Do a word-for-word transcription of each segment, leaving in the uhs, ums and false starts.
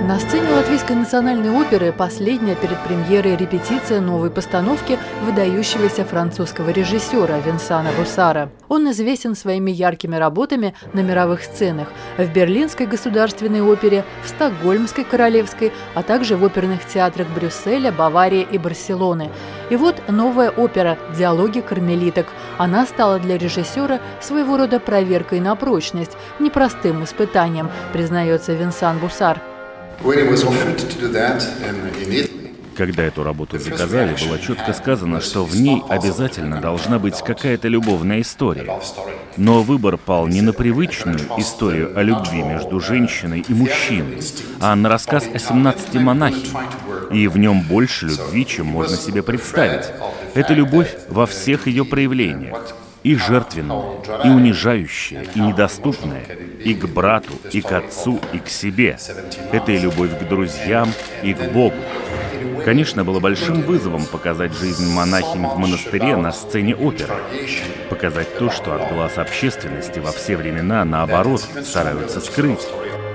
На сцене Латвийской национальной оперы последняя перед премьерой репетиция новой постановки выдающегося французского режиссера Винсана Бусара. Он известен своими яркими работами на мировых сценах в Берлинской государственной опере, в Стокгольмской королевской, а также в оперных театрах Брюсселя, Баварии и Барселоны. И вот новая опера «Диалоги кармелиток». Она стала для режиссера своего рода проверкой на прочность, непростым испытанием, признается Винсан Бусар. Когда эту работу заказали, было четко сказано, что в ней обязательно должна быть какая-то любовная история. Но выбор пал не на привычную историю о любви между женщиной и мужчиной, а на рассказ о семнадцати монахинях. И в нем больше любви, чем можно себе представить. Это любовь во всех ее проявлениях. И жертвенная, и унижающая, и недоступная, и к брату, и к отцу, и к себе. Это и любовь к друзьям, и к Богу. Конечно, было большим вызовом показать жизнь монахинь в монастыре на сцене оперы. Показать то, что от глаз общественности во все времена, наоборот, стараются скрыть.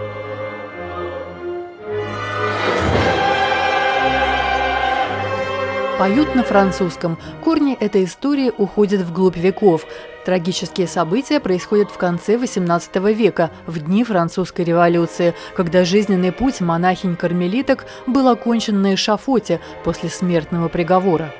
Поют на французском. Корни этой истории уходят вглубь веков. Трагические события происходят в конце восемнадцатого века, в дни французской революции, когда жизненный путь монахинь-кармелиток был окончен на эшафоте после смертного приговора.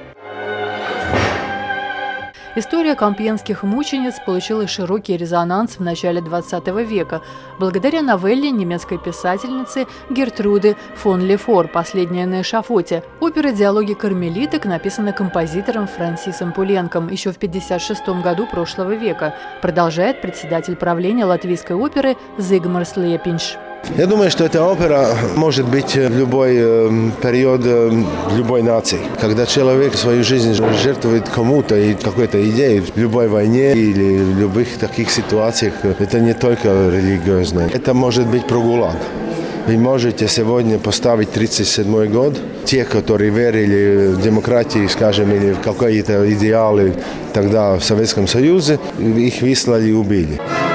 История компьенских мучениц получила широкий резонанс в начале двадцатого века, благодаря новелле немецкой писательницы Гертруды фон Лефор «Последняя на эшафоте». Опера «Диалоги кармелиток» написана композитором Франсисом Пуленком еще в пятьдесят шестом году прошлого века, продолжает председатель правления Латвийской оперы Зигмар Слепинш. Я думаю, что эта опера может быть в любой э, период э, любой нации. Когда человек свою жизнь жертвует кому-то и какой-то идее, в любой войне или в любых таких ситуациях, это не только религиозное. Это может быть прогулок. Вы можете сегодня поставить тридцать седьмой год. Те, которые верили в демократию, скажем, или в какие-то идеалы тогда в Советском Союзе, их выслали и убили.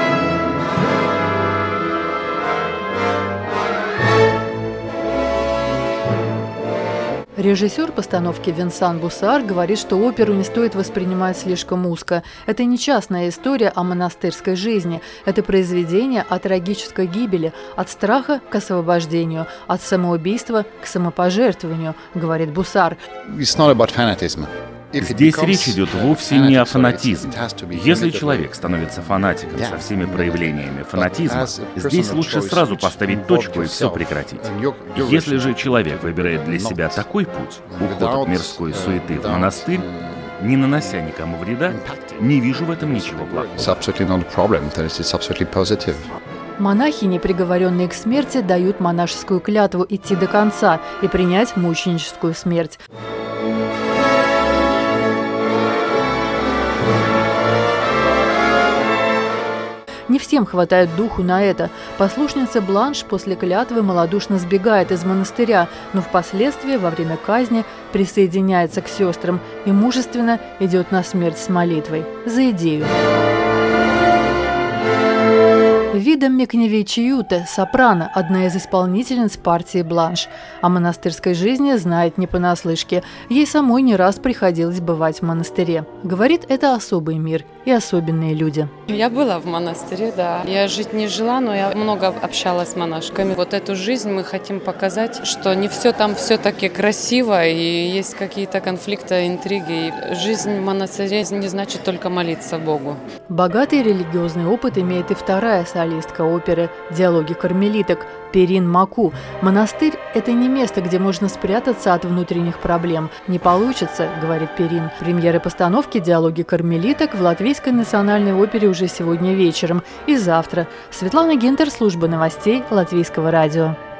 Режиссер постановки Винсан Бусар говорит, что оперу не стоит воспринимать слишком узко. Это не частная история о монастырской жизни. Это произведение о трагической гибели, от страха к освобождению, от самоубийства к самопожертвованию, говорит Бусар. Здесь речь идет вовсе не о фанатизме. Если человек становится фанатиком со всеми проявлениями фанатизма, здесь лучше сразу поставить точку и все прекратить. Если же человек выбирает для себя такой путь, уход от мирской суеты в монастырь, не нанося никому вреда, не вижу в этом ничего плохого. Монахини, приговоренные к смерти, дают монашескую клятву идти до конца и принять мученическую смерть. Не всем хватает духу на это. Послушница Бланш после клятвы малодушно сбегает из монастыря, но впоследствии во время казни присоединяется к сестрам и мужественно идет на смерть с молитвой за идею. Вида Мекневичиюте, сопрано, одна из исполнительниц партии Бланш. О монастырской жизни знает не понаслышке. Ей самой не раз приходилось бывать в монастыре. Говорит, это особый мир и особенные люди. Я была в монастыре, да. Я жить не жила, но я много общалась с монашками. Вот эту жизнь мы хотим показать, что не все там все-таки красиво, и есть какие-то конфликты, интриги. И жизнь в монастыре не значит только молиться Богу. Богатый религиозный опыт имеет и вторая солистка оперы «Диалоги кармелиток» Перин Маку. Монастырь – это не место, где можно спрятаться от внутренних проблем. Не получится, говорит Перин. Премьера постановки «Диалоги кармелиток» в Латвийской национальной опере уже сегодня вечером и завтра. Светлана Гинтер, служба новостей Латвийского радио.